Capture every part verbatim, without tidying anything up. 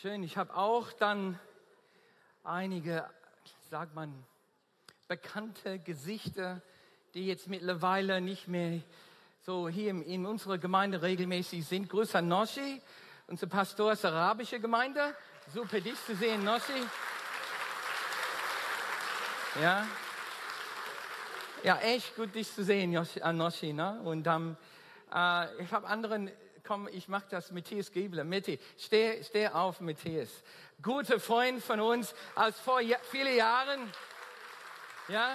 Schön, ich habe auch dann einige, sagt man, bekannte Gesichter, die jetzt mittlerweile nicht mehr so hier in unserer Gemeinde regelmäßig sind. Grüß an Noschi, unser Pastor ist arabische Gemeinde. Super, dich zu sehen, Noschi. Ja, ja, echt gut, dich zu sehen, Noschi. Ne? Und ähm, äh, ich habe anderen, komm, ich mache das, Matthias Giebler. Mitti, steh, steh auf, Matthias. Guter Freund von uns aus vor ja, viele Jahren. Ja,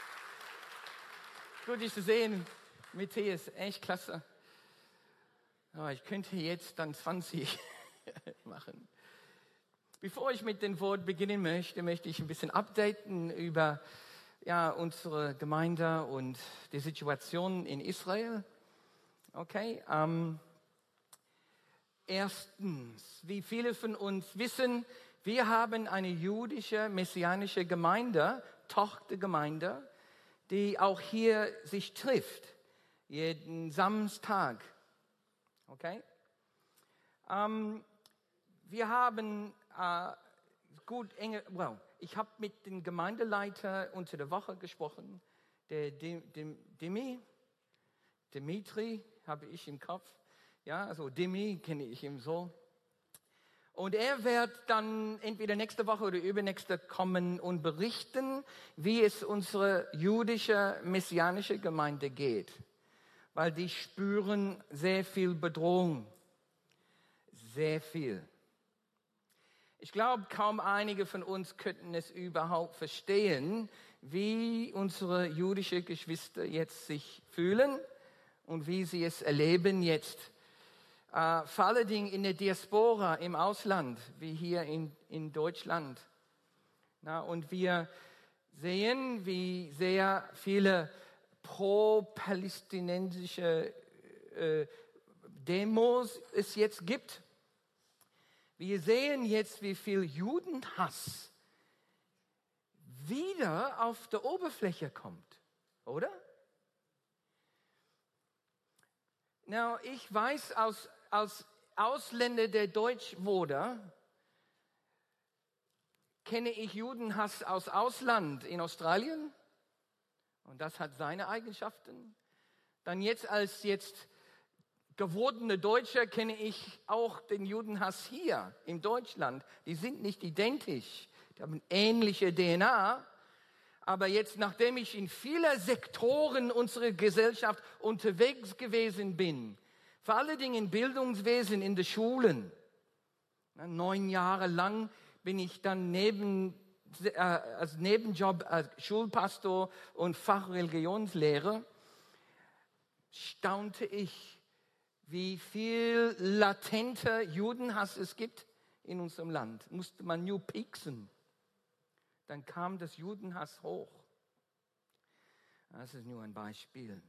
gut, dich zu sehen, Matthias, echt klasse. Oh, ich könnte jetzt dann zwanzig machen. Bevor ich mit dem Wort beginnen möchte, möchte ich ein bisschen updaten über ja, unsere Gemeinde und die Situation in Israel. Okay. Ähm, erstens, wie viele von uns wissen, wir haben eine jüdische, messianische Gemeinde, Tochtergemeinde, die auch hier sich trifft, jeden Samstag. Okay. Ähm, wir haben äh, gut enge, well, ich habe mit dem Gemeindeleiter unter der Woche gesprochen, der Dimi, Dimitri habe ich im Kopf, ja, also Dimi kenne ich ihn so. Und er wird dann entweder nächste Woche oder übernächste kommen und berichten, wie es unsere jüdische, messianische Gemeinde geht. Weil die spüren sehr viel Bedrohung. Sehr viel. Ich glaube, kaum einige von uns könnten es überhaupt verstehen, wie unsere jüdischen Geschwister jetzt sich fühlen und wie sie es erleben jetzt. Äh, vor allen Dingen in der Diaspora im Ausland, wie hier in, in Deutschland. Na, und wir sehen, wie sehr viele pro-palästinensische äh, Demos es jetzt gibt. Wir sehen jetzt, wie viel Judenhass wieder auf der Oberfläche kommt, oder? Now, ich weiß aus, als Ausländer, der Deutsch wurde, kenne ich Judenhass aus Ausland in Australien. Und das hat seine Eigenschaften. Dann jetzt als jetzt gewordene Deutscher kenne ich auch den Judenhass hier in Deutschland. Die sind nicht identisch, die haben ähnliche D N A. Aber jetzt, nachdem ich in vielen Sektoren unserer Gesellschaft unterwegs gewesen bin, vor allen Dingen im Bildungswesen, in den Schulen, neun Jahre lang bin ich dann neben, äh, als Nebenjob als Schulpastor und Fachreligionslehrer, staunte ich, wie viel latenter Judenhass es gibt in unserem Land. Musste man nur pieksen. Dann kam das Judenhass hoch. Das ist nur ein Beispiel.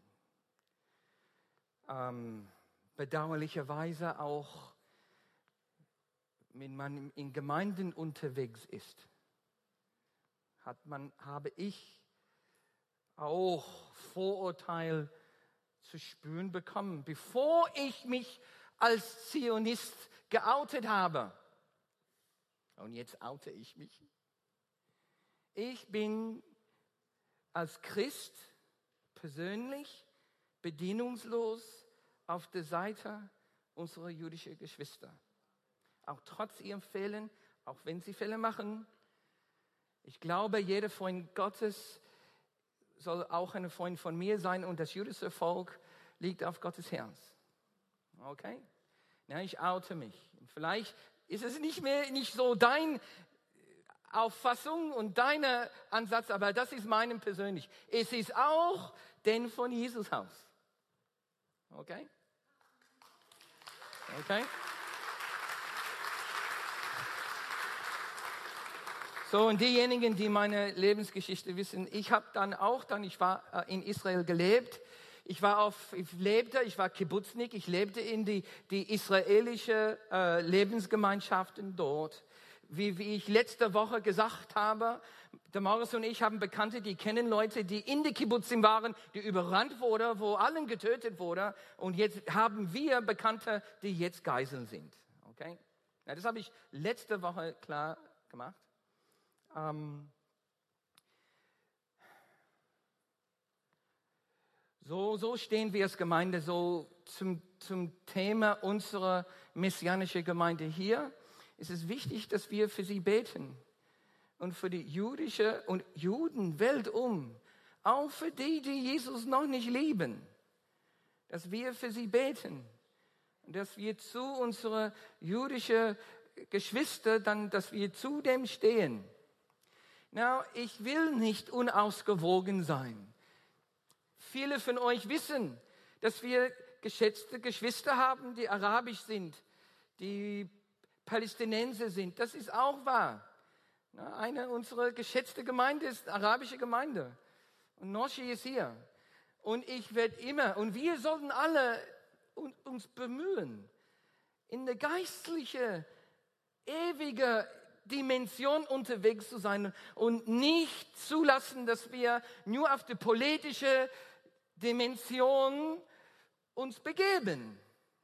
Ähm, bedauerlicherweise auch, wenn man in Gemeinden unterwegs ist, hat man, habe ich auch Vorurteil zu spüren bekommen, bevor ich mich als Zionist geoutet habe. Und jetzt oute ich mich. Ich bin als Christ persönlich bedingungslos auf der Seite unserer jüdischen Geschwister. Auch trotz ihren Fehlern, auch wenn sie Fehler machen. Ich glaube, jeder Freund Gottes soll auch ein Freund von mir sein und das jüdische Volk liegt auf Gottes Herz. Okay? Ja, ich oute mich. Vielleicht ist es nicht mehr nicht so dein Auffassung und dein Ansatz, aber das ist meinem persönlich. Es ist auch den von Jesus Haus. Okay? Okay? So, und diejenigen, die meine Lebensgeschichte wissen, ich habe dann auch, dann, ich war äh, in Israel gelebt, ich war auf, ich lebte, ich war Kibbutznik, ich lebte in die, die israelische äh, Lebensgemeinschaften dort. Wie, wie ich letzte Woche gesagt habe, der Morris und ich haben Bekannte, die kennen Leute, die in die Kibbutzim waren, die überrannt wurden, wo allen getötet wurde. Und jetzt haben wir Bekannte, die jetzt Geiseln sind. Okay? Ja, das habe ich letzte Woche klar gemacht. Ähm, so, so stehen wir als Gemeinde so zum, zum Thema unserer messianischen Gemeinde hier. Es ist wichtig, dass wir für sie beten. Und für die jüdische und Juden weltum, auch für die, die Jesus noch nicht lieben, dass wir für sie beten. Und dass wir zu unseren jüdischen Geschwistern, dann, dass wir zu dem stehen. Na, ich will nicht unausgewogen sein. Viele von euch wissen, dass wir geschätzte Geschwister haben, die arabisch sind, die Palästinenser sind. Das ist auch wahr. Na, eine unserer geschätzten Gemeinde ist eine arabische Gemeinde. Und Noschi ist hier. Und ich werde immer, und wir sollten alle uns bemühen, in eine geistliche, ewige Dimension unterwegs zu sein und nicht zulassen, dass wir nur auf die politische Dimension uns begeben.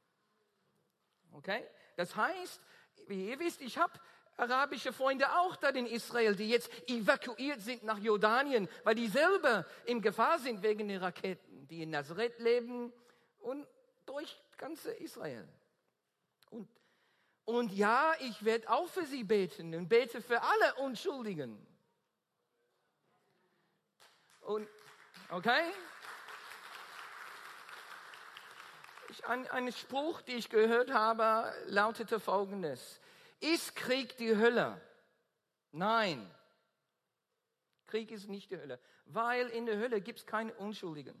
Okay? Das heißt, wie ihr wisst, ich habe arabische Freunde auch da in Israel, die jetzt evakuiert sind nach Jordanien, weil die selber in Gefahr sind wegen der Raketen, die in Nazareth leben und durch ganze Israel. Und, und ja, ich werde auch für sie beten und bete für alle Unschuldigen. Und, okay? Ich, ein, ein Spruch, den ich gehört habe, lautete folgendes. Ist Krieg die Hölle? Nein. Krieg ist nicht die Hölle, weil in der Hölle gibt es keine Unschuldigen.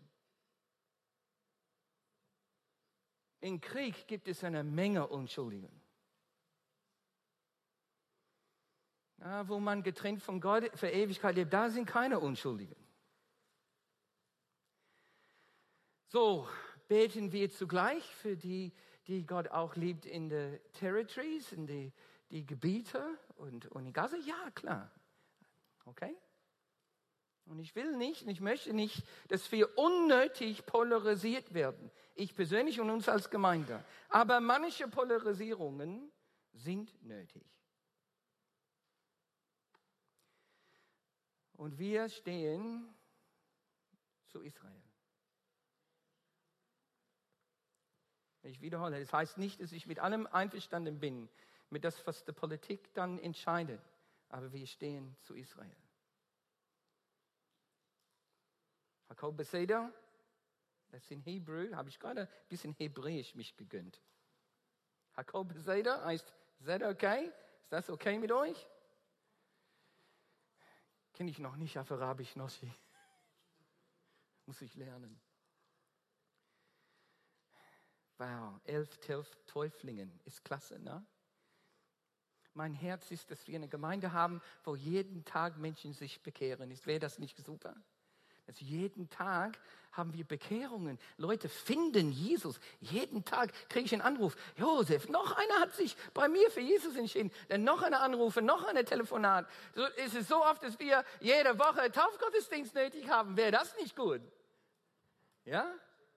In Krieg gibt es eine Menge Unschuldigen. Ja, wo man getrennt von Gott für Ewigkeit lebt, da sind keine Unschuldigen. So, beten wir zugleich für die, die Gott auch liebt in den Territories, in die, die Gebiete und, und in Gaza? Ja, klar. Okay? Und ich will nicht, und ich möchte nicht, dass wir unnötig polarisiert werden. Ich persönlich und uns als Gemeinde. Aber manche Polarisierungen sind nötig. Und wir stehen zu Israel. Ich wiederhole, das heißt nicht, dass ich mit allem einverstanden bin, mit das, was die Politik dann entscheidet. Aber wir stehen zu Israel. Hakol Beseder, das ist in Hebräer, habe ich gerade ein bisschen Hebräisch mich gegönnt. Hakol Beseder heißt, seid ihr okay? Ist das okay mit euch? Kenne ich noch nicht auf Arabisch, Noschi. Muss ich lernen. Wow, elf Täuflingen, ist klasse, ne? Mein Herz ist, dass wir eine Gemeinde haben, wo jeden Tag Menschen sich bekehren. Wäre das nicht super? Also jeden Tag haben wir Bekehrungen. Leute finden Jesus. Jeden Tag kriege ich einen Anruf. Josef, noch einer hat sich bei mir für Jesus entschieden. Dann noch eine Anrufe, noch eine Telefonat. So ist es so oft, dass wir jede Woche Taufgottesdienst nötig haben. Wäre das nicht gut? Ja?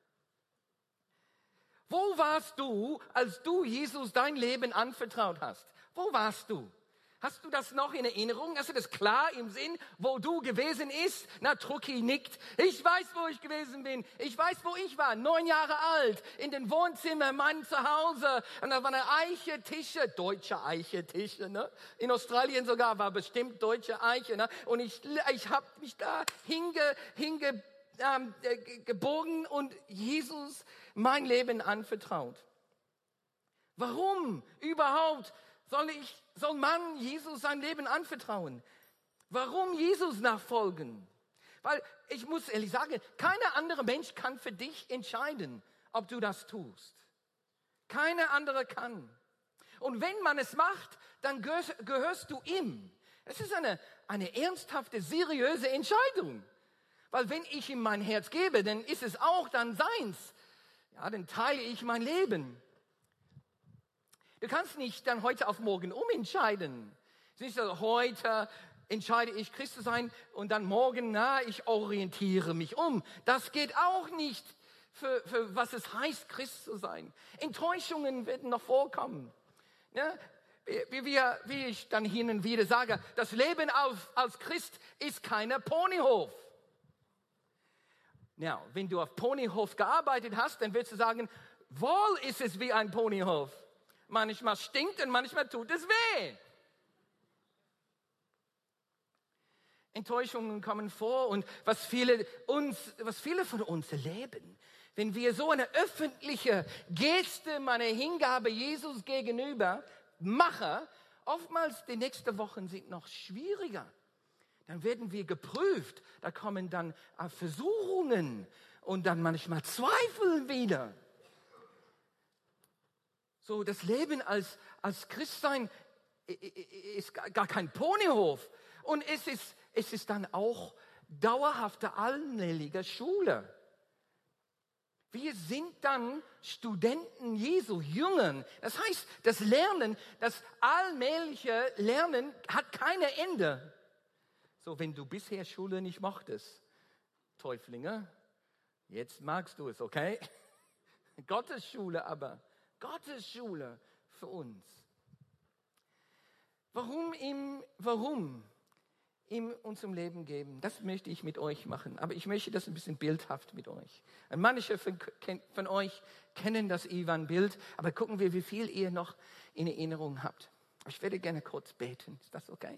Wo warst du, als du Jesus dein Leben anvertraut hast? Wo warst du? Hast du das noch in Erinnerung? Hast du das klar im Sinn, wo du gewesen bist? Na, Trucki nickt. Ich weiß, wo ich gewesen bin. Ich weiß, wo ich war. Neun Jahre alt. In den Wohnzimmer, mein Zuhause. Und da waren Eiche, Tische. Deutsche Eiche, Tische, ne? In Australien sogar war bestimmt deutsche Eiche, ne? Und ich, ich habe mich da hinge, hinge, ähm, gebogen und Jesus mein Leben anvertraut. Warum überhaupt soll ich, soll man Jesus sein Leben anvertrauen? Warum Jesus nachfolgen? Weil ich muss ehrlich sagen, keiner andere Mensch kann für dich entscheiden, ob du das tust. Keiner andere kann. Und wenn man es macht, dann gehörst, gehörst du ihm. Es ist eine, eine ernsthafte, seriöse Entscheidung. Weil wenn ich ihm mein Herz gebe, dann ist es auch dann seins. Ja, dann teile ich mein Leben. Du kannst nicht dann heute auf morgen umentscheiden. Es ist nicht so, heute entscheide ich, Christ zu sein und dann morgen, na, ich orientiere mich um. Das geht auch nicht, für, für was es heißt, Christ zu sein. Enttäuschungen werden noch vorkommen. Ja, wie, wir, wie ich dann hin und wieder sage, das Leben auf, als Christ ist kein Ponyhof. Ja, wenn du auf Ponyhof gearbeitet hast, dann wirst du sagen, wohl ist es wie ein Ponyhof. Manchmal stinkt und manchmal tut es weh. Enttäuschungen kommen vor und was viele, uns, was viele von uns erleben, wenn wir so eine öffentliche Geste, meine Hingabe Jesus gegenüber machen, oftmals die nächsten Wochen sind noch schwieriger. Dann werden wir geprüft, da kommen dann Versuchungen und dann manchmal Zweifel wieder. So, das Leben als, als Christsein ist gar kein Ponyhof. Und es ist, es ist dann auch dauerhafte allmähliche Schule. Wir sind dann Studenten Jesu, Jüngern. Das heißt, das Lernen, das allmähliche Lernen hat kein Ende. So, wenn du bisher Schule nicht mochtest, Täuflinge, jetzt magst du es, okay? Gottes Schule aber, Gottes Schule für uns. Warum ihm, warum ihm unserem Leben geben? Das möchte ich mit euch machen, aber ich möchte das ein bisschen bildhaft mit euch. Und manche von, von euch kennen das Ivan-Bild, aber gucken wir, wie viel ihr noch in Erinnerung habt. Ich werde gerne kurz beten, ist das okay?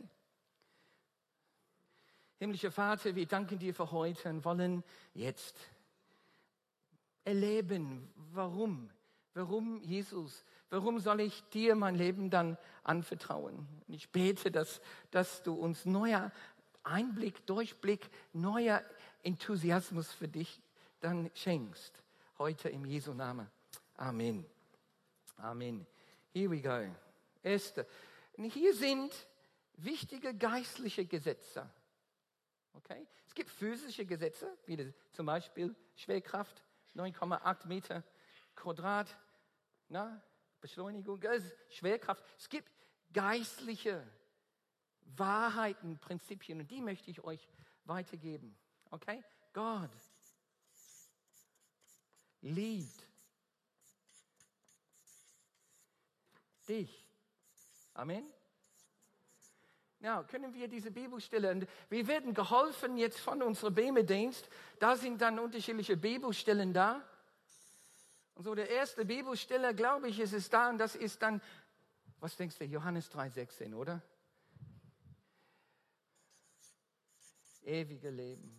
Himmlischer Vater, wir danken dir für heute und wollen jetzt erleben, warum, warum Jesus, warum soll ich dir mein Leben dann anvertrauen? Und ich bete, dass, dass du uns neuer Einblick, Durchblick, neuer Enthusiasmus für dich dann schenkst. Heute im Jesu Namen. Amen. Amen. Here we go. Erste. Und hier sind wichtige geistliche Gesetze. Okay? Es gibt physische Gesetze, wie zum Beispiel Schwerkraft, neun Komma acht Meter Quadrat, na, Beschleunigung, Schwerkraft. Es gibt geistliche Wahrheiten, Prinzipien und die möchte ich euch weitergeben. Okay? Gott liebt dich. Amen. Ja, können wir diese Bibelstellen, wir werden geholfen jetzt von unserem Bibeldienst, da sind dann unterschiedliche Bibelstellen da. Und so der erste Bibelstelle, glaube ich, ist es da und das ist dann, was denkst du, Johannes drei sechzehn, oder? Ewige Leben.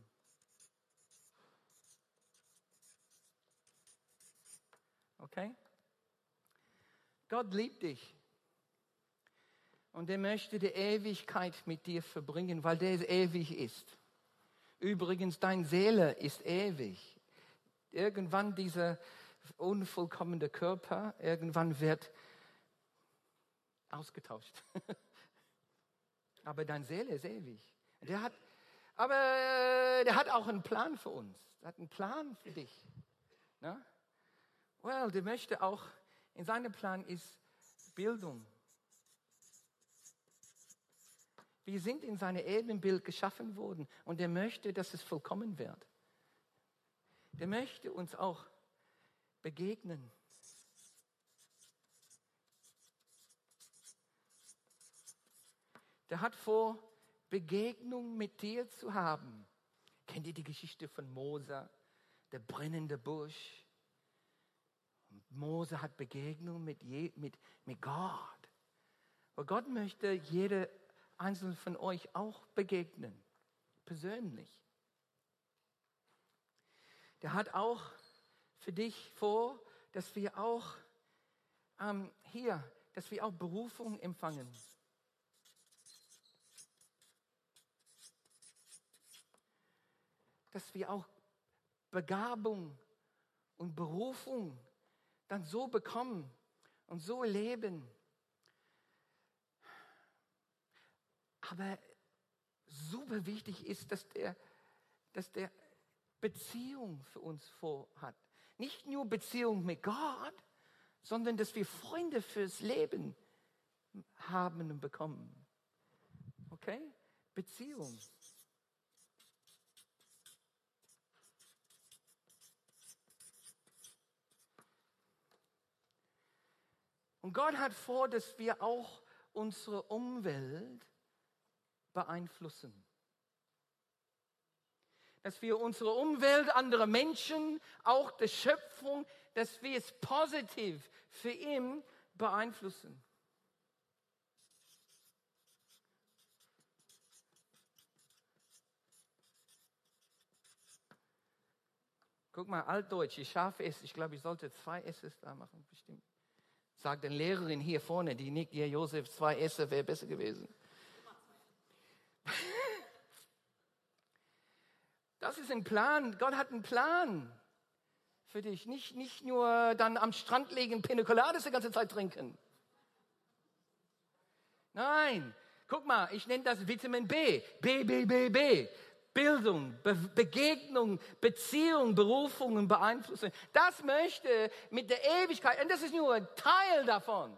Okay? Gott liebt dich. Und er möchte die Ewigkeit mit dir verbringen, weil der ewig ist. Übrigens, deine Seele ist ewig. Irgendwann dieser unvollkommene Körper, irgendwann wird ausgetauscht. Aber deine Seele ist ewig. Der hat, aber der hat auch einen Plan für uns. Er hat einen Plan für dich. Na? Well, der möchte auch, in seinem Plan ist Bildung. Wir sind in seinem Ebenbild geschaffen worden und er möchte, dass es vollkommen wird. Der möchte uns auch begegnen. Der hat vor, Begegnung mit dir zu haben. Kennt ihr die Geschichte von Mose, der brennende Busch? Und Mose hat Begegnung mit, je, mit, mit Gott. Und Gott möchte jede einzelne von euch auch begegnen, persönlich. Der hat auch für dich vor, dass wir auch ähm, hier, dass wir auch Berufung empfangen. Dass wir auch Begabung und Berufung dann so bekommen und so leben. Aber super wichtig ist, dass der, dass der Beziehung für uns vorhat. Nicht nur Beziehung mit Gott, sondern dass wir Freunde fürs Leben haben und bekommen. Okay? Beziehung. Und Gott hat vor, dass wir auch unsere Umwelt beeinflussen. Dass wir unsere Umwelt, andere Menschen, auch die Schöpfung, dass wir es positiv für ihn beeinflussen. Guck mal, Altdeutsch, ich scharfe S. Ich glaube, ich sollte zwei S's da machen, bestimmt. Sagt eine Lehrerin hier vorne, die nickt, ja, Josef, zwei S wäre besser gewesen. Das ist ein Plan. Gott hat einen Plan für dich. Nicht, nicht nur dann am Strand liegen, Pina Coladas die ganze Zeit trinken. Nein, guck mal, ich nenne das Vitamin B. B, B, B, B. Bildung, Be- Begegnung, Beziehung, Berufung und Beeinflussung. Das möchte mit der Ewigkeit, und das ist nur ein Teil davon.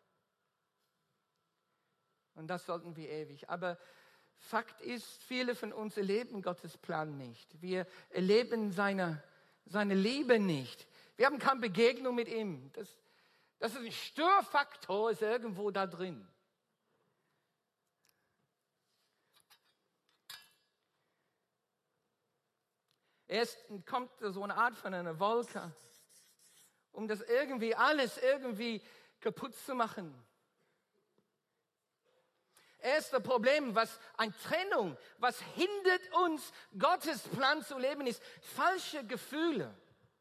Und das sollten wir ewig. Aber Fakt ist, viele von uns erleben Gottes Plan nicht. Wir erleben seine, seine Liebe nicht. Wir haben keine Begegnung mit ihm. Das, das ist ein Störfaktor, ist irgendwo da drin. Erst kommt so eine Art von einer Wolke, um das irgendwie alles irgendwie kaputt zu machen. Erste Problem, was eine Trennung, was hindert uns, Gottes Plan zu leben, ist falsche Gefühle.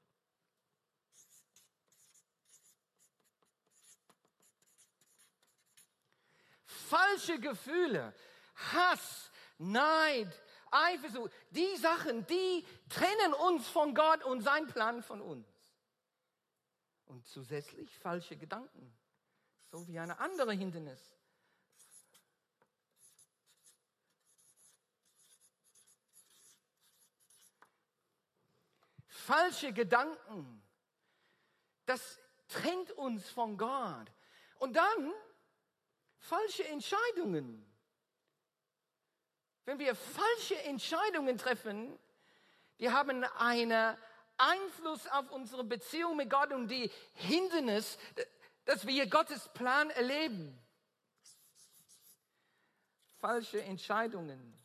Falsche Gefühle, Hass, Neid, Eifersucht, die Sachen, die trennen uns von Gott und sein Plan von uns. Und zusätzlich falsche Gedanken, so wie eine andere Hindernis. Falsche Gedanken, das trennt uns von Gott. Und dann falsche Entscheidungen. Wenn wir falsche Entscheidungen treffen, die haben einen Einfluss auf unsere Beziehung mit Gott und die Hindernis, dass wir Gottes Plan erleben. Falsche Entscheidungen.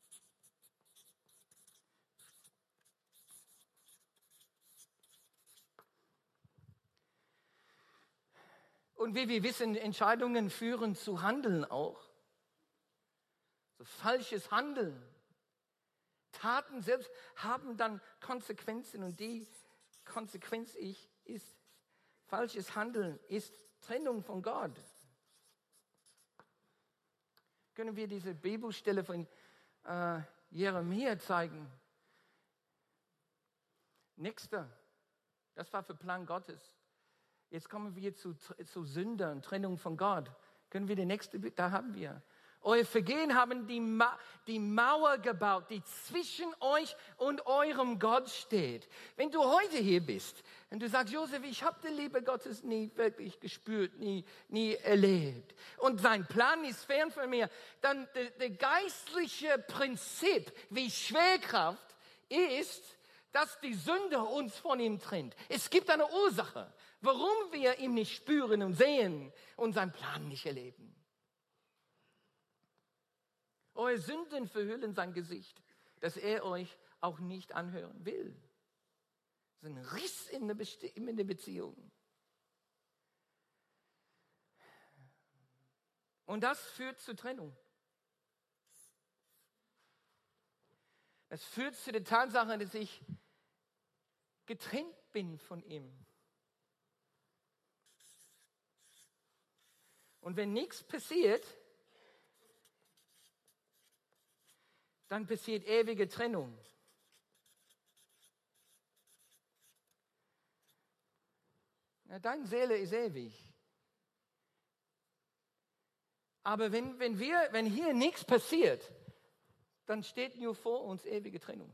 Und wie wir wissen, Entscheidungen führen zu Handeln auch. So falsches Handeln. Taten selbst haben dann Konsequenzen und die Konsequenz ist, falsches Handeln ist Trennung von Gott. Können wir diese Bibelstelle von äh, Jeremia zeigen? Nächster, das war für Plan Gottes. Jetzt kommen wir zu, zu Sündern, Trennung von Gott. Können wir die nächste, da haben wir. Eure Vergehen haben die, Ma- die Mauer gebaut, die zwischen euch und eurem Gott steht. Wenn du heute hier bist und du sagst, Josef, ich habe die Liebe Gottes nie wirklich gespürt, nie, nie erlebt. Und sein Plan ist fern von mir. Dann das geistliche Prinzip wie Schwerkraft ist, dass die Sünde uns von ihm trennt. Es gibt eine Ursache, warum wir ihn nicht spüren und sehen und seinen Plan nicht erleben. Eure Sünden verhüllen sein Gesicht, dass er euch auch nicht anhören will. Das ist ein Riss in der, Besti- in der Beziehung. Und das führt zur Trennung. Es führt zu der Tatsache, dass ich getrennt bin von ihm. Und wenn nichts passiert, dann passiert ewige Trennung. Ja, deine Seele ist ewig. Aber wenn, wenn, wir, wenn hier nichts passiert, dann steht nur vor uns ewige Trennung.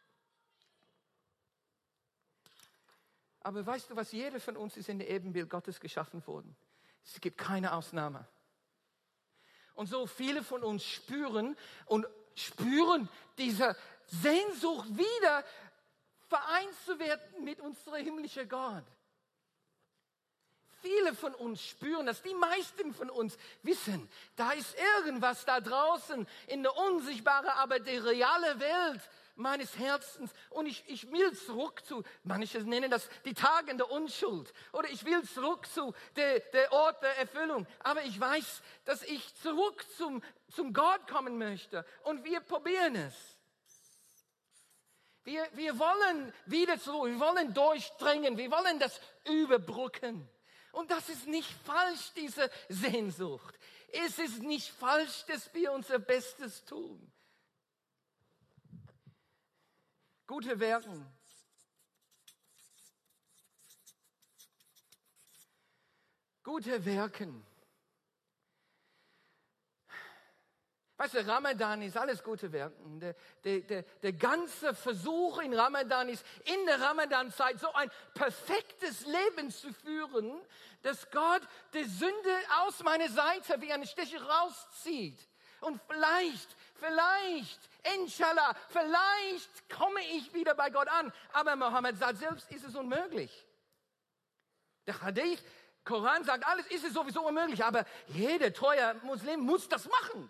Aber weißt du was, jeder von uns ist in der Ebenbild Gottes geschaffen worden. Es gibt keine Ausnahme. Und so viele von uns spüren und spüren diese Sehnsucht wieder vereint zu werden mit unserem himmlischen Gott. viele von uns spüren das, die meisten von uns wissen, da ist irgendwas da draußen in der unsichtbaren, aber der reale Welt meines Herzens. Und ich, ich will zurück zu, manche nennen das die Tage der Unschuld. Oder ich will zurück zu der, der Ort der Erfüllung. Aber ich weiß, dass ich zurück zum, zum Gott kommen möchte. Und wir probieren es. Wir, wir wollen wieder zurück, wir wollen durchdringen, wir wollen das überbrücken. Und das ist nicht falsch, diese Sehnsucht. Es ist nicht falsch, dass wir unser Bestes tun. Gute Werken. Gute Werken. Weißt du, Ramadan ist alles gute Werken. Der, der, der, der ganze Versuch in Ramadan ist, in der Ramadan-Zeit so ein perfektes Leben zu führen, dass Gott die Sünde aus meiner Seite wie eine Stecher rauszieht. Und vielleicht, vielleicht, inshallah, vielleicht komme ich wieder bei Gott an. Aber Mohammed sagt selbst, ist es unmöglich. Der Hadith, Koran sagt alles, ist es sowieso unmöglich. Aber jeder treue Muslim muss das machen.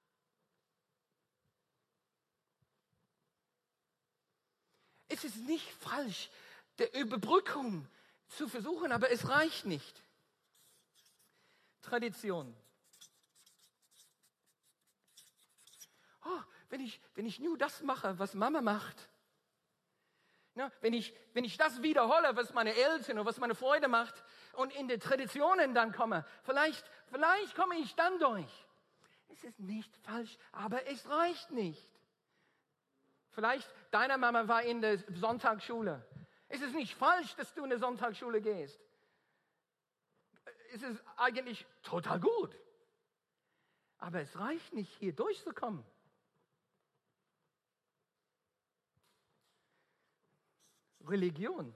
Es ist nicht falsch, der Überbrückung zu versuchen, aber es reicht nicht. Tradition. Oh, wenn ich, wenn ich nur das mache, was Mama macht, ja, wenn ich, wenn ich das wiederhole, was meine Eltern oder was meine Freunde macht und in die Traditionen dann komme, vielleicht, vielleicht komme ich dann durch. Es ist nicht falsch, aber es reicht nicht. Vielleicht deine Mama war in der Sonntagsschule. Es ist nicht falsch, dass du in der Sonntagsschule gehst. Es ist eigentlich total gut. Aber es reicht nicht, hier durchzukommen. Religion.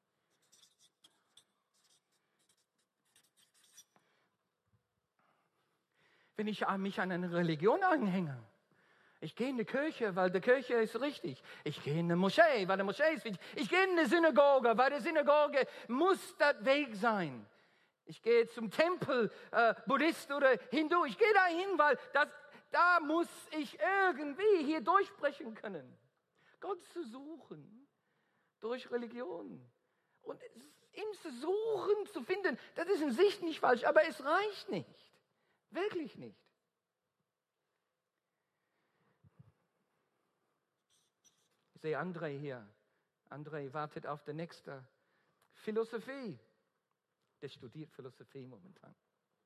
Wenn ich mich an eine Religion anhänge, ich gehe in die Kirche, weil die Kirche ist richtig. Ich gehe in die Moschee, weil die Moschee ist richtig. Ich gehe in die Synagoge, weil die Synagoge muss der Weg sein. Ich gehe zum Tempel, äh, Buddhist oder Hindu. Ich gehe dahin, weil das, da muss ich irgendwie hier durchbrechen können. Gott zu suchen durch Religion. Und ihm zu suchen, zu finden, das ist in sich nicht falsch, aber es reicht nicht. Wirklich nicht. Ich sehe André hier. André wartet auf die nächste Philosophie. Der studiert Philosophie momentan.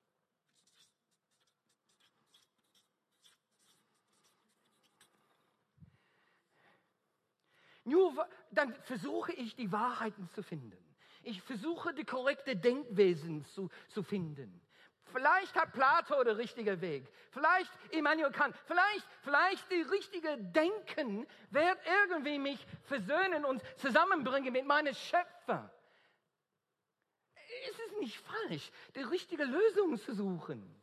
Nur dann versuche ich, die Wahrheiten zu finden. Ich versuche, die korrekte Denkwesen zu, zu finden. Vielleicht hat Plato den richtigen Weg. Vielleicht Immanuel Kant. Vielleicht, vielleicht die richtige Denken wird irgendwie mich versöhnen und zusammenbringen mit meinem Schöpfer. Es ist nicht falsch, die richtige Lösung zu suchen.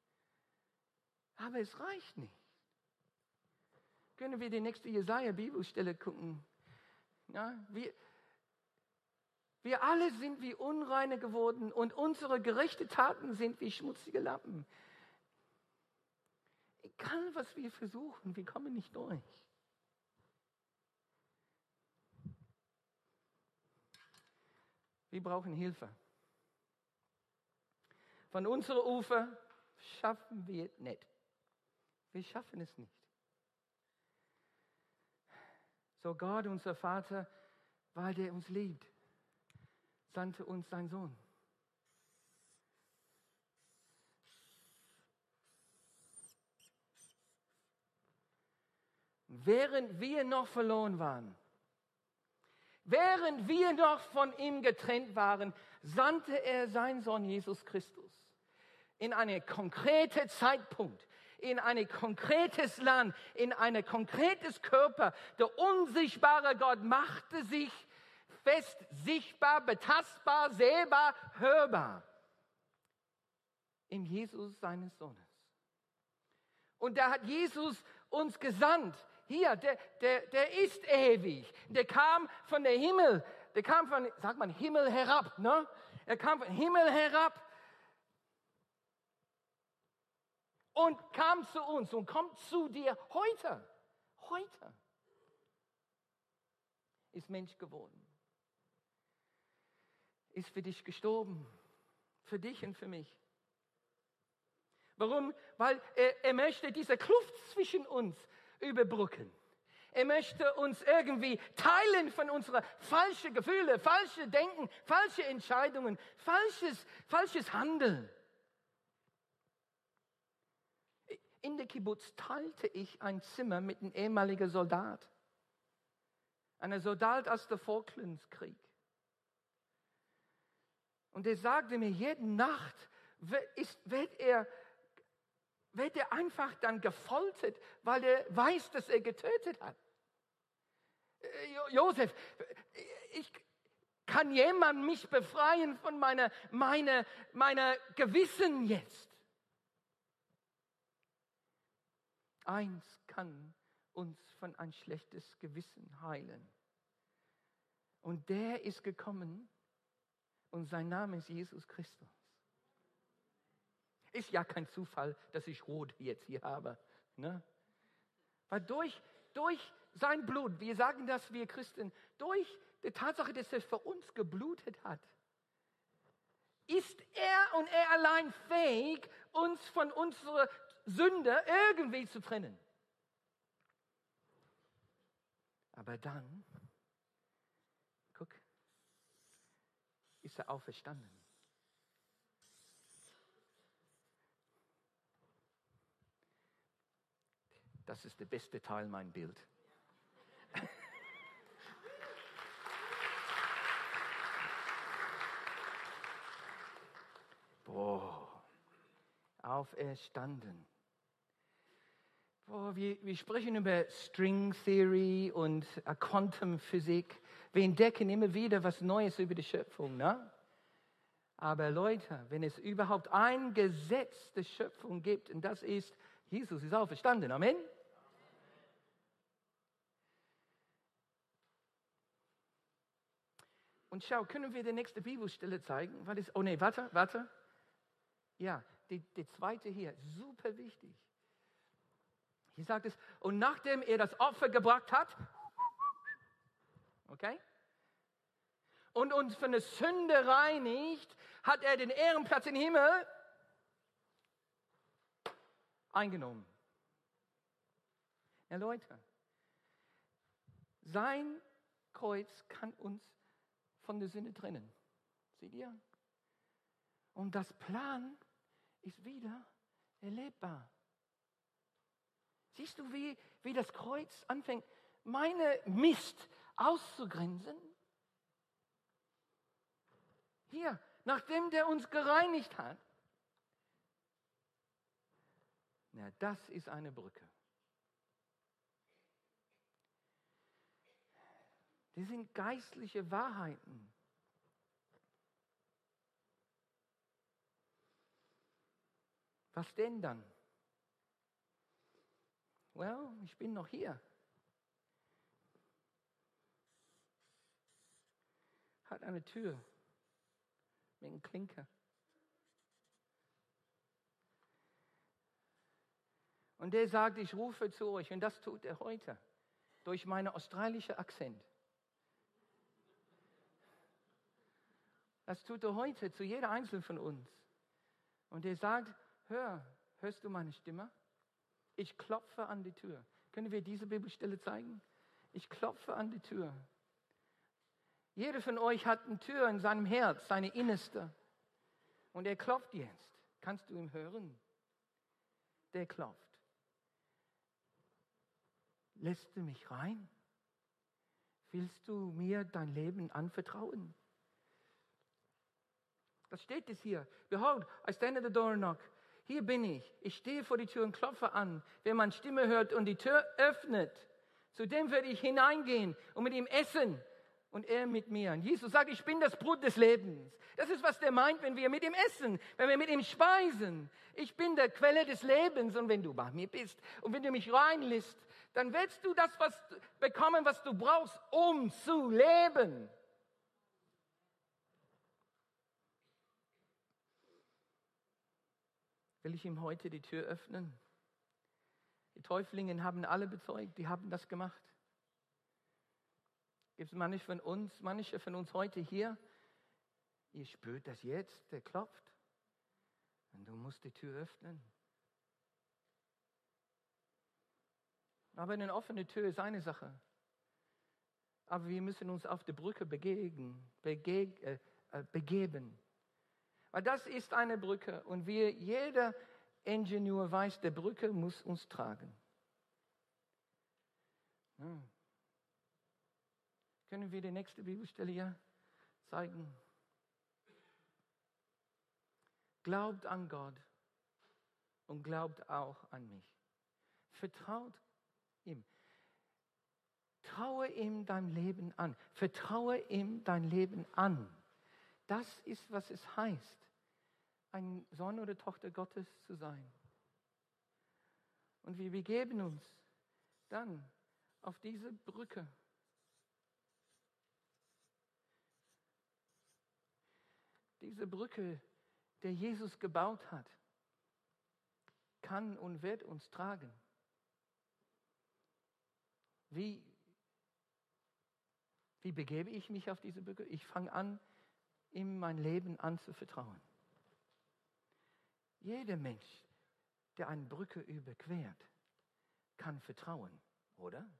Aber es reicht nicht. Können wir die nächste Jesaja-Bibelstelle gucken? Ja, wir, wir alle sind wie Unreine geworden und unsere gerechten Taten sind wie schmutzige Lappen. Egal, was wir versuchen, wir kommen nicht durch. Wir brauchen Hilfe. Von unserer Ufer schaffen wir es nicht. Wir schaffen es nicht. So Gott, unser Vater, weil der uns liebt, sandte uns sein Sohn. Während wir noch verloren waren, während wir noch von ihm getrennt waren, sandte er seinen Sohn Jesus Christus in einen konkreten Zeitpunkt, in ein konkretes Land, in ein konkretes Körper. Der unsichtbare Gott machte sich fest, sichtbar, betastbar, sehbar, hörbar in Jesus seines Sohnes. Und da hat Jesus uns gesandt. Hier, der, der, der ist ewig. Der kam von der Himmel, der kam von, sagt man, Himmel herab, ne? Er kam vom Himmel herab und kam zu uns und kommt zu dir heute. Heute ist Mensch geworden. Ist für dich gestorben. Für dich und für mich. Warum? Weil er, er möchte diese Kluft zwischen uns überbrücken. Er möchte uns irgendwie teilen von unseren falschen Gefühlen, falsche Denken, falsche Entscheidungen, falsches, falsches Handeln. In der Kibbutz teilte ich ein Zimmer mit einem ehemaligen Soldat. Ein Soldat aus dem Falklandskrieg. Und er sagte mir, jede Nacht ist, wird, er, wird er einfach dann gefoltert, weil er weiß, dass er getötet hat. Josef, ich, kann jemand mich befreien von meiner, meiner, meiner Gewissen jetzt? Eins kann uns von ein schlechtes Gewissen heilen. Und der ist gekommen und sein Name ist Jesus Christus. Ist ja kein Zufall, dass ich Rot jetzt hier habe. Ne? Weil durch, durch sein Blut, wir sagen das, wir Christen, durch die Tatsache, dass er für uns geblutet hat, ist er und er allein fähig, uns von unserer Sünde irgendwie zu trennen. Aber dann, guck, ist er auferstanden. Das ist der beste Teil, mein Bild. Boah, auferstanden. Boah, wir, wir sprechen über String Theory und Quantum Physik. Wir entdecken immer wieder was Neues über die Schöpfung, ne? Aber Leute, wenn es überhaupt ein Gesetz der Schöpfung gibt, und das ist, Jesus ist auferstanden. Amen? Und schau, können wir die nächste Bibelstelle zeigen? Weil es, oh nee, warte, warte. Ja, die, die zweite hier, super wichtig. Hier sagt es, und nachdem er das Opfer gebracht hat, okay, und uns von der Sünde reinigt, hat er den Ehrenplatz im Himmel eingenommen. Ja, Leute, sein Kreuz kann uns von der Sünde trennen. Seht ihr? Und das Plan ist wieder erlebbar. Siehst du, wie, wie das Kreuz anfängt, meine Mist auszugrenzen? Hier, nachdem der uns gereinigt hat. Na, das ist eine Brücke. Das sind geistliche Wahrheiten. Was denn dann? Well, ich bin noch hier. Hat eine Tür mit einem Klinker. Und der sagt, ich rufe zu euch. Und das tut er heute. Durch meinen australischen Akzent. Das tut er heute zu jeder Einzelnen von uns. Und er sagt, hör, hörst du meine Stimme? Ich klopfe an die Tür. Können wir diese Bibelstelle zeigen? Ich klopfe an die Tür. Jeder von euch hat eine Tür in seinem Herz, seine Innerste. Und er klopft jetzt. Kannst du ihn hören? Der klopft. Lässt du mich rein? Willst du mir dein Leben anvertrauen? Das steht es hier. Behold, I stand at the door and knock. Hier bin ich. Ich stehe vor die Tür und klopfe an. Wer meine Stimme hört und die Tür öffnet, zu dem werde ich hineingehen und mit ihm essen und er mit mir. Und Jesus sagt, ich bin das Brot des Lebens. Das ist, was der meint, wenn wir mit ihm essen, wenn wir mit ihm speisen. Ich bin der Quelle des Lebens und wenn du bei mir bist und wenn du mich reinlässt, dann wirst du das was bekommen, was du brauchst, um zu leben. Will ich ihm heute die Tür öffnen? Die Täuflinge haben alle bezeugt, die haben das gemacht. Gibt es manche von uns, manche von uns heute hier, ihr spürt das jetzt, der klopft. Und du musst die Tür öffnen. Aber eine offene Tür ist eine Sache. Aber wir müssen uns auf die Brücke begegnen, begeg, äh, begeben. Weil das ist eine Brücke. Und wir, jeder Ingenieur weiß, die Brücke muss uns tragen. Ja. Können wir die nächste Bibelstelle hier zeigen? Glaubt an Gott und glaubt auch an mich. Vertraut ihm. Traue ihm dein Leben an. Vertraue ihm dein Leben an. Das ist, was es heißt, ein Sohn oder Tochter Gottes zu sein. Und wir begeben uns dann auf diese Brücke. Diese Brücke, die Jesus gebaut hat, kann und wird uns tragen. Wie, wie begebe ich mich auf diese Brücke? Ich fange an, ihm mein Leben anzuvertrauen. Jeder Mensch, der eine Brücke überquert, kann vertrauen, oder?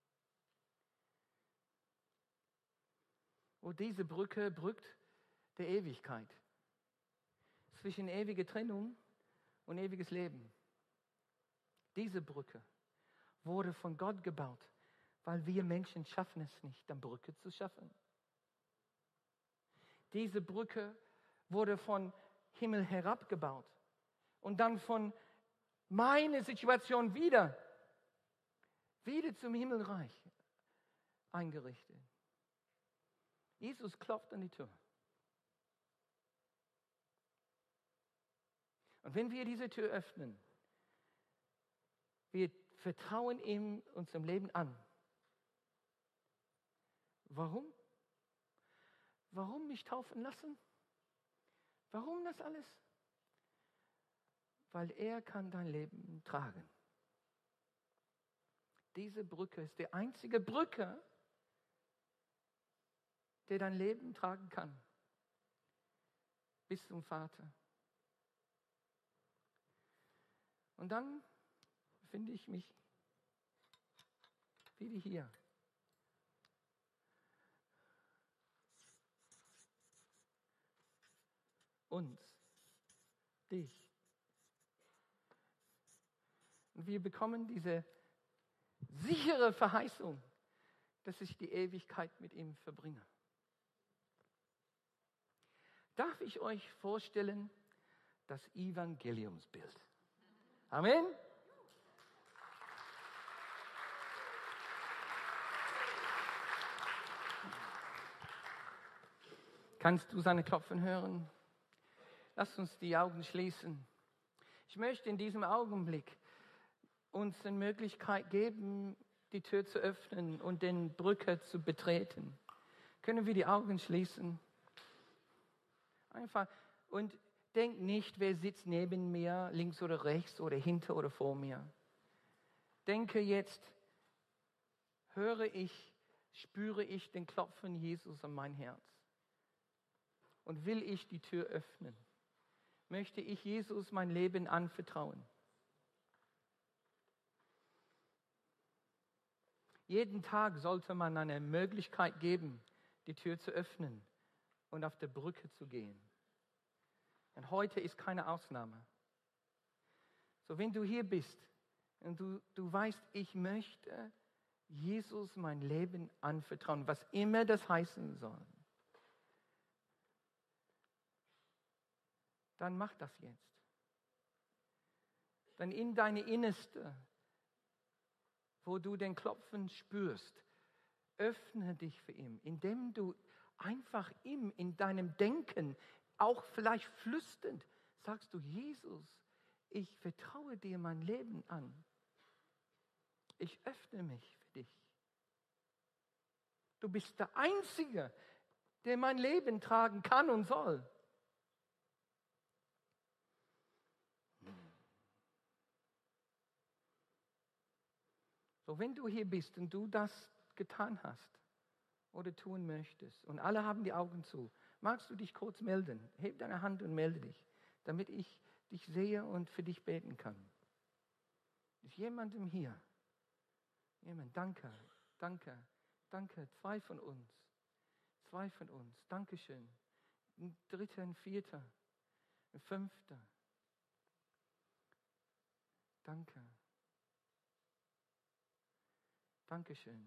Und diese Brücke brückt der Ewigkeit zwischen ewiger Trennung und ewiges Leben. Diese Brücke wurde von Gott gebaut, weil wir Menschen schaffen es nicht, eine Brücke zu schaffen. Diese Brücke wurde von Himmel herab gebaut und dann von meiner Situation wieder, wieder zum Himmelreich eingerichtet. Jesus klopft an die Tür. Und wenn wir diese Tür öffnen, wir vertrauen ihm unserem Leben an. Warum? Warum mich taufen lassen? Warum das alles? Weil er kann dein Leben tragen. Diese Brücke ist die einzige Brücke, die dein Leben tragen kann. Bis zum Vater. Und dann finde ich mich wieder hier. Uns, dich. Und wir bekommen diese sichere Verheißung, dass ich die Ewigkeit mit ihm verbringe. Darf ich euch vorstellen, das Evangeliumsbild? Amen? Kannst du seine Klopfen hören? Lass uns die Augen schließen. Ich möchte in diesem Augenblick uns eine Möglichkeit geben, die Tür zu öffnen und den Brücke zu betreten. Können wir die Augen schließen? Einfach. Und denk nicht, wer sitzt neben mir, links oder rechts oder hinter oder vor mir. Denke jetzt, höre ich, spüre ich den Klopfen Jesus an mein Herz. Und will ich die Tür öffnen? Möchte ich Jesus mein Leben anvertrauen? Jeden Tag sollte man eine Möglichkeit geben, die Tür zu öffnen und auf der Brücke zu gehen. Und heute ist keine Ausnahme. So, wenn du hier bist und du, du weißt, ich möchte Jesus mein Leben anvertrauen, was immer das heißen soll, dann mach das jetzt. Dann in deine Innerste, wo du den Klopfen spürst, öffne dich für ihn, indem du einfach ihm in deinem Denken, auch vielleicht flüsternd, sagst du, Jesus, ich vertraue dir mein Leben an. Ich öffne mich für dich. Du bist der Einzige, der mein Leben tragen kann und soll. Hm. So, wenn du hier bist und du das getan hast oder tun möchtest und alle haben die Augen zu, magst du dich kurz melden? Heb deine Hand und melde dich, damit ich dich sehe und für dich beten kann. Ist jemandem hier? Jemand, danke, danke, danke. Zwei von uns, zwei von uns. Dankeschön. Ein dritter, ein vierter, ein fünfter. Danke. Dankeschön.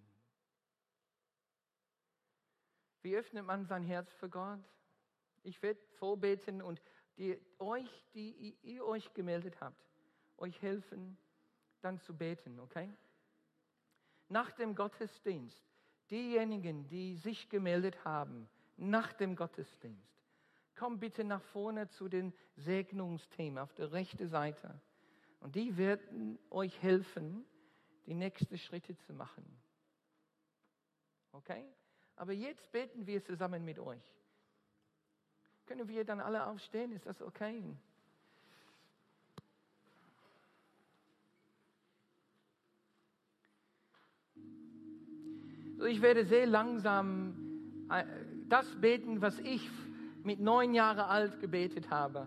Wie öffnet man sein Herz für Gott? Ich werde vorbeten und die, euch, die ihr euch gemeldet habt, euch helfen, dann zu beten, okay? Nach dem Gottesdienst, diejenigen, die sich gemeldet haben, nach dem Gottesdienst, kommt bitte nach vorne zu den Segnungsthemen auf der rechten Seite. Und die werden euch helfen, die nächsten Schritte zu machen. Okay? Aber jetzt beten wir zusammen mit euch. Können wir dann alle aufstehen? Ist das okay? So, ich werde sehr langsam das beten, was ich mit neun Jahren alt gebetet habe.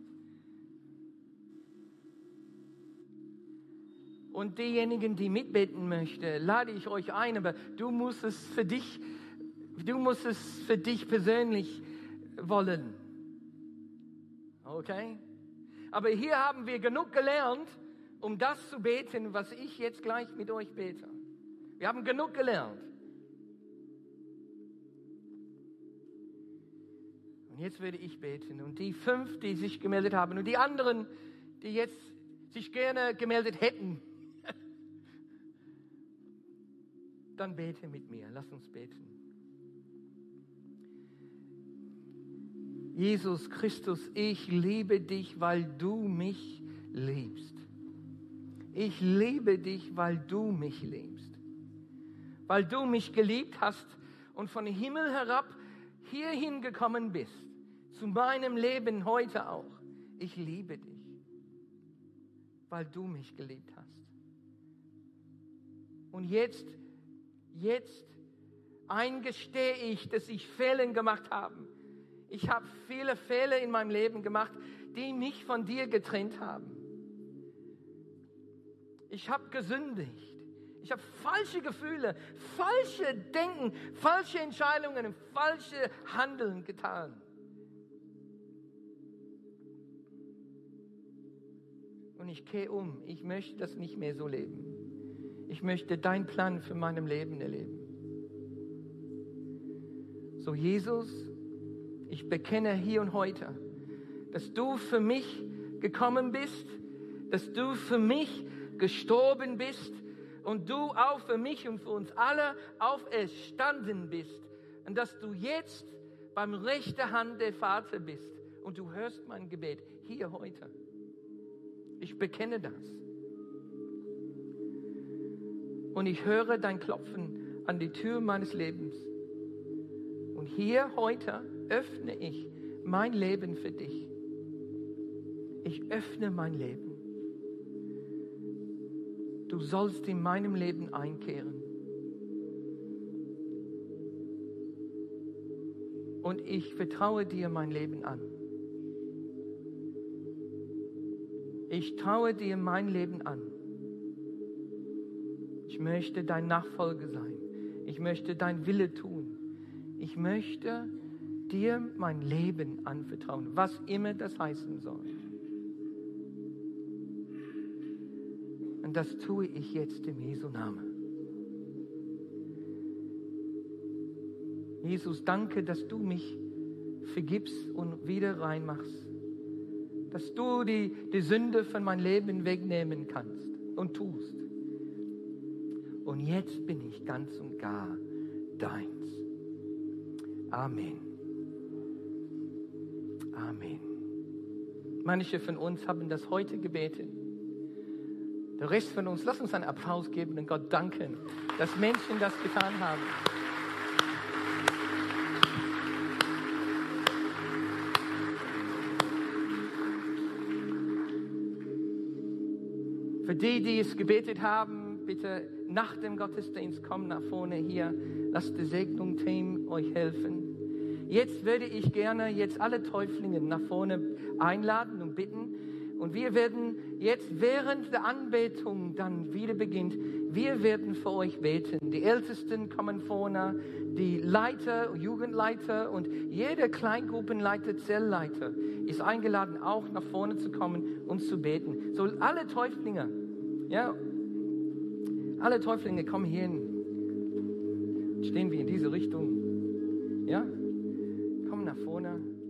Und diejenigen, die mitbeten möchten, lade ich euch ein, aber du musst es für dich, du musst es für dich persönlich wollen. Okay? Aber hier haben wir genug gelernt, um das zu beten, was ich jetzt gleich mit euch bete. Wir haben genug gelernt. Und jetzt werde ich beten. Und die fünf, die sich gemeldet haben und die anderen, die jetzt sich gerne gemeldet hätten, dann bete mit mir. Lass uns beten. Jesus Christus, ich liebe dich, weil du mich liebst. Ich liebe dich, weil du mich liebst. Weil du mich geliebt hast und von Himmel herab hierhin gekommen bist. Zu meinem Leben heute auch. Ich liebe dich, weil du mich geliebt hast. Und jetzt, jetzt eingestehe ich, dass ich Fehler gemacht habe. Ich habe viele Fehler in meinem Leben gemacht, die mich von dir getrennt haben. Ich habe gesündigt. Ich habe falsche Gefühle, falsche Denken, falsche Entscheidungen, falsche Handeln getan. Und ich kehre um. Ich möchte das nicht mehr so leben. Ich möchte deinen Plan für mein Leben erleben. So, Jesus, ich bekenne hier und heute, dass du für mich gekommen bist, dass du für mich gestorben bist und du auch für mich und für uns alle auferstanden bist und dass du jetzt beim rechten Hand der Vater bist und du hörst mein Gebet hier heute. Ich bekenne das. Und ich höre dein Klopfen an die Tür meines Lebens. Und hier heute öffne ich mein Leben für dich. Ich öffne mein Leben. Du sollst in meinem Leben einkehren. Und ich vertraue dir mein Leben an. Ich traue dir mein Leben an. Ich möchte dein Nachfolger sein. Ich möchte dein Wille tun. Ich möchte dir mein Leben anvertrauen, was immer das heißen soll. Und das tue ich jetzt im Jesu Namen. Jesus, danke, dass du mich vergibst und wieder reinmachst. Dass du die, die Sünde von meinem Leben wegnehmen kannst und tust. Und jetzt bin ich ganz und gar deins. Amen. Amen. Manche von uns haben das heute gebetet. Der Rest von uns, lass uns einen Applaus geben und Gott danken, dass Menschen das getan haben. Für die, die es gebetet haben, bitte nach dem Gottesdienst, komm nach vorne hier. Lasst die Segnung-Team euch helfen. Jetzt würde ich gerne jetzt alle Täuflinge nach vorne einladen und bitten. Und wir werden jetzt während der Anbetung dann wieder beginnt, wir werden für euch beten. Die Ältesten kommen vorne, die Leiter, Jugendleiter und jeder Kleingruppenleiter, Zellleiter ist eingeladen, auch nach vorne zu kommen und zu beten. So alle Täuflinge, ja, alle Täuflinge kommen hier hin. Stehen wir in diese Richtung, ja, kommen nach vorne.